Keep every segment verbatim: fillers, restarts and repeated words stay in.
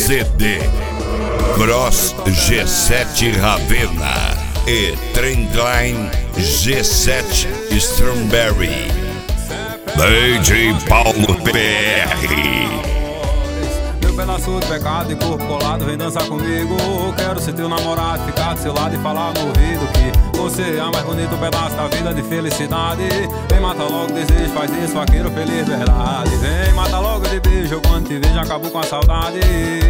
Z D, Cross G sete Ravenna e Trendline G sete Strawberry. D J Paulo P R. Meu pedaço de pecado e corpo colado, vem dançar comigo. Quero ser teu namorado, ficar do seu lado e falar no ouvido que você é o mais bonito pedaço da vida de felicidade. Vem, mata logo o desejo, faz isso, vaqueiro feliz, verdade. Vem, mata logo de beijo, quando te vejo acabo com a saudade.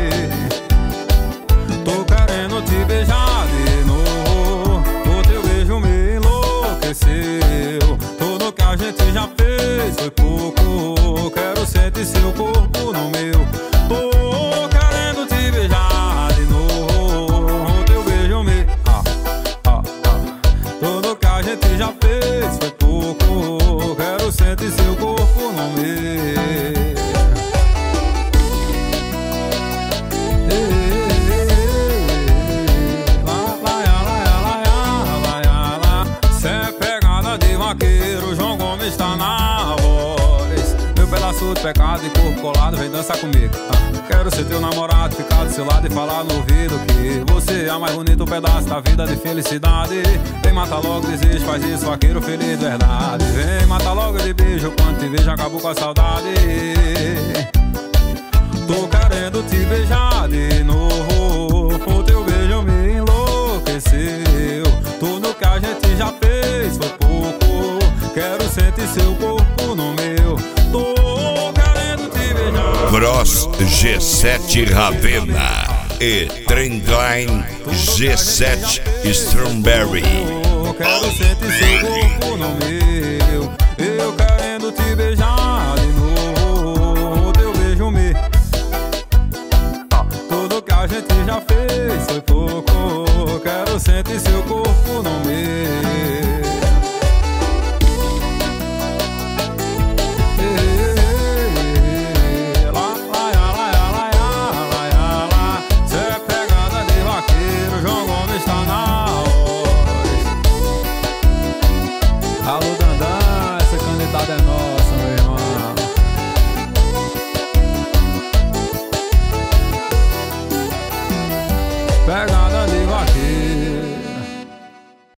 Tô querendo te beijar de novo, o teu beijo me enlouqueceu. Tudo que a gente já fez foi pouco, quero sentir seu corpo no meu. Tô querendo te beijar de novo, o teu beijo me... Ah, ah, ah. Tudo que a gente já fez foi pouco, quero sentir seu corpo no meu. Vaqueiro, João Gomes tá na voz. Meu pedaço de pecado e corpo colado, vem dançar comigo. ah. Quero ser teu namorado, ficar do seu lado e falar no ouvido que você é o mais bonito pedaço da vida de felicidade. Vem, mata logo o desejo, faz isso, vaqueiro feliz, verdade. Vem, mata logo de beijo, quando te vejo acabou com a saudade. Tô querendo te beijar de novo, o teu beijo me enlouqueceu. Tudo que a gente já fez foi pouco, quero sentir seu corpo no meu. Tô querendo te beijar. Cross G sete Ravenna e Trendline G sete Strawberry. Quero sentir seu corpo no meu.